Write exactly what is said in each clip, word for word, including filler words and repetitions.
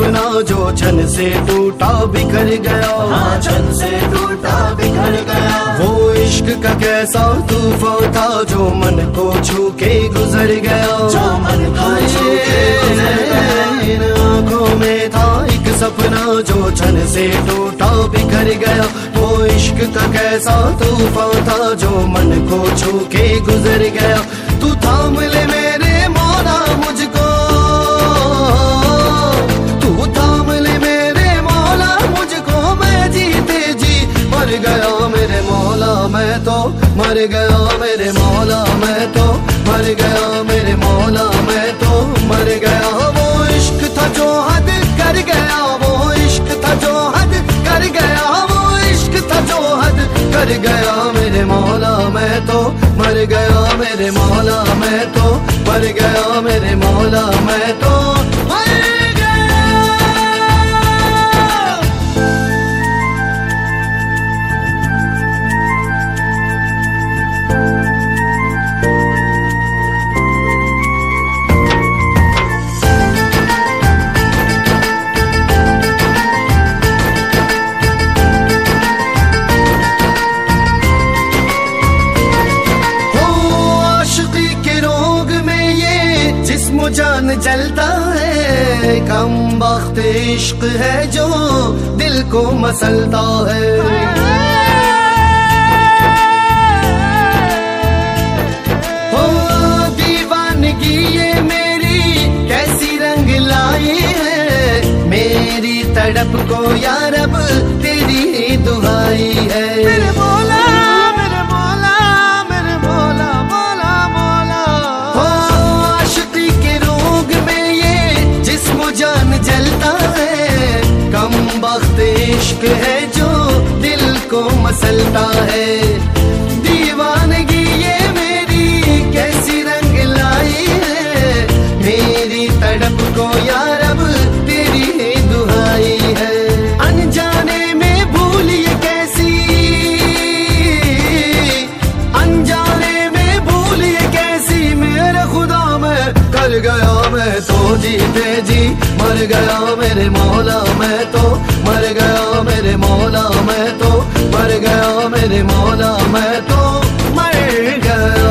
सपना जो छन से टूटा बिखर गया, हाँ छन से टूटा बिखर गया। वो इश्क का कैसा तूफान था जो मन को छू के गुजर गया, जो मन को छू के गुजर गया। इन आँखों में था एक सपना जो छन से टूटा बिखर गया, वो इश्क का कैसा तूफान था जो मन को छू के गुजर गया। तू थाम ले मेरे मौला मुझको, तू थाम ले मेरे मौला मुझको, मैं जीते जी मर गया मेरे मौला, मैं तो मर गया मेरे मौला, मैं तो मर गया मेरे मौला, मैं तो मर गया। वो इश्क था जो हद कर गया, वो इश्क था जो हद कर गया, वो इश्क था जो हद कर गया मेरे मौला, मैं तो मर गया मेरे मौला, मैं तो मर गया मेरे मौला, मैं तो मर गया। जान जलता है, कम वक्त इश्क है जो दिल को मसलता है। हो दीवानगी ये मेरी कैसी रंग लाई है, मेरी तड़प को यार अब तेरी ही दुहाई है। मेरे मौला मेरे मौला मेरे मौला मौला मौला, हो आशिकी के रोग में ये जिस्म जान जलता है, कम वक्त इश्क है जो दिल को मसलता है। दीवानगी ये मेरी कैसी रंग लाई है, मेरी तड़प को यार अब तेरी ही दुहाई है। अनजाने में भूल ये कैसी, अनजाने में भूल ये कैसी, मेरे खुदा मैं कर गया मैं तो जीते जी मर गया मेरे मौला, मैं तो मर गया मेरे मौला, मैं तो मर गया मेरे मौला, मैं तो मर गया।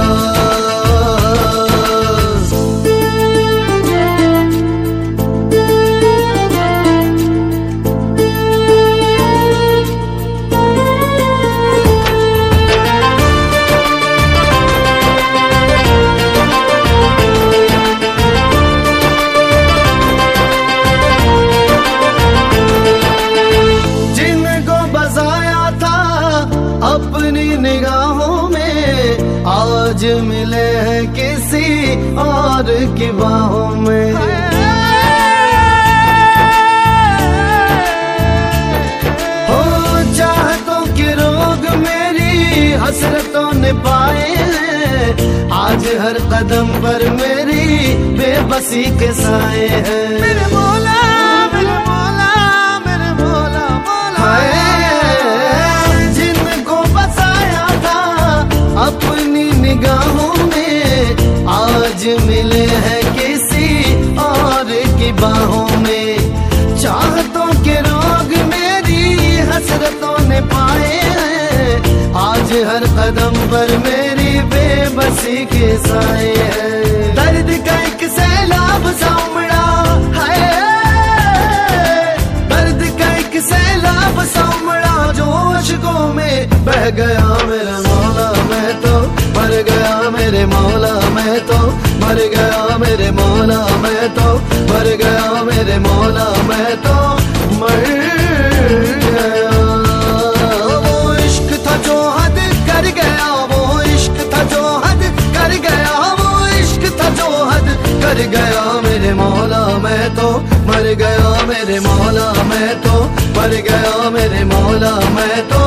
अपनी निगाहों में आज मिले हैं किसी और की बाहों में। हो चाहतों के रोग मेरी हसरतों ने पाए हैं, आज हर कदम पर मेरी बेबसी के साए हैं। मेरे मौला मेरे मौला मेरे मौला मौला, अपनी निगाहों में आज मिले हैं किसी और की बाहों में। चाहतों के रोग मेरी हसरतों ने पाए हैं, आज हर कदम पर मेरी बेबसी के साए हैं। दर्द का एक सैलाब सा उमड़ा है, दर्द का एक सैलाब सा उमड़ा जो अश्कों में बह गया मेरा मौला, मैं तो मर गया मेरे मौला, मैं तो मर गया मेरे मौला, मैं तो मर गया मेरे मौला, मैं तो मर गया। वो इश्क था जो हद कर गया, वो इश्क था जो हद कर गया, वो इश्क था जो हद कर गया मेरे मौला, मैं तो मर गया मेरे मौला, मैं तो मर गया मेरे मौला, मैं तो